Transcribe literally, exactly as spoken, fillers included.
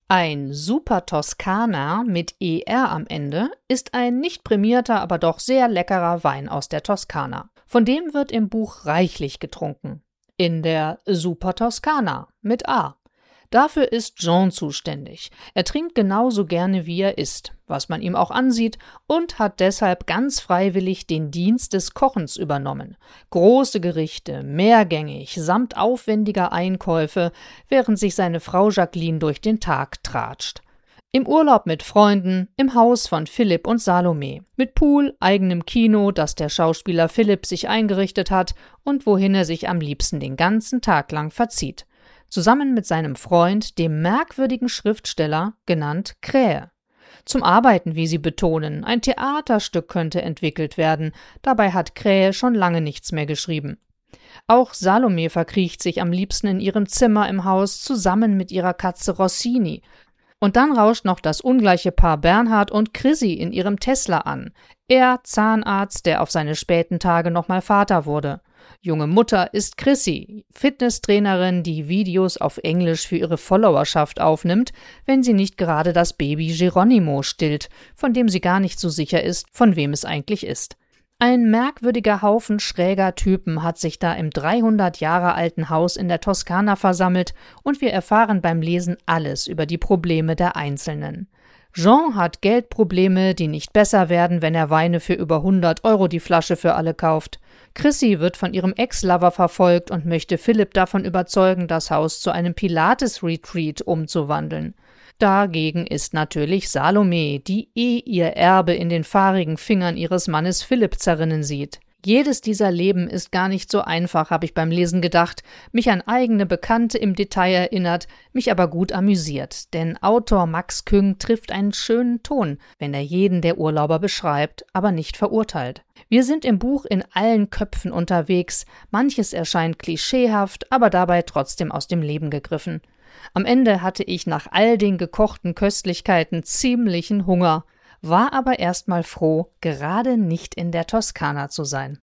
Ein Super Toskana mit E R am Ende ist ein nicht prämierter, aber doch sehr leckerer Wein aus der Toskana. Von dem wird im Buch reichlich getrunken. In der Super Toskana mit A. Dafür ist Jean zuständig. Er trinkt genauso gerne, wie er isst, was man ihm auch ansieht, und hat deshalb ganz freiwillig den Dienst des Kochens übernommen. Große Gerichte, mehrgängig, samt aufwendiger Einkäufe, während sich seine Frau Jacqueline durch den Tag tratscht. Im Urlaub mit Freunden, im Haus von Philipp und Salome. Mit Pool, eigenem Kino, das der Schauspieler Philipp sich eingerichtet hat und wohin er sich am liebsten den ganzen Tag lang verzieht. Zusammen mit seinem Freund, dem merkwürdigen Schriftsteller, genannt Krähe. Zum Arbeiten, wie sie betonen, ein Theaterstück könnte entwickelt werden, dabei hat Krähe schon lange nichts mehr geschrieben. Auch Salome verkriecht sich am liebsten in ihrem Zimmer im Haus zusammen mit ihrer Katze Rossini. Und dann rauscht noch das ungleiche Paar Bernhard und Chrissy in ihrem Tesla an. Er, Zahnarzt, der auf seine späten Tage nochmal Vater wurde. Junge Mutter ist Chrissy, Fitnesstrainerin, die Videos auf Englisch für ihre Followerschaft aufnimmt, wenn sie nicht gerade das Baby Geronimo stillt, von dem sie gar nicht so sicher ist, von wem es eigentlich ist. Ein merkwürdiger Haufen schräger Typen hat sich da im dreihundert Jahre alten Haus in der Toskana versammelt und wir erfahren beim Lesen alles über die Probleme der Einzelnen. Jean hat Geldprobleme, die nicht besser werden, wenn er Weine für über hundert Euro die Flasche für alle kauft. Chrissy wird von ihrem Ex-Lover verfolgt und möchte Philipp davon überzeugen, das Haus zu einem Pilates-Retreat umzuwandeln. Dagegen ist natürlich Salome, die eh ihr Erbe in den fahrigen Fingern ihres Mannes Philipp zerrinnen sieht. Jedes dieser Leben ist gar nicht so einfach, habe ich beim Lesen gedacht, mich an eigene Bekannte im Detail erinnert, mich aber gut amüsiert, denn Autor Max Küng trifft einen schönen Ton, wenn er jeden der Urlauber beschreibt, aber nicht verurteilt. Wir sind im Buch in allen Köpfen unterwegs, manches erscheint klischeehaft, aber dabei trotzdem aus dem Leben gegriffen. Am Ende hatte ich nach all den gekochten Köstlichkeiten ziemlichen Hunger, war aber erstmal froh, gerade nicht in der Toskana zu sein.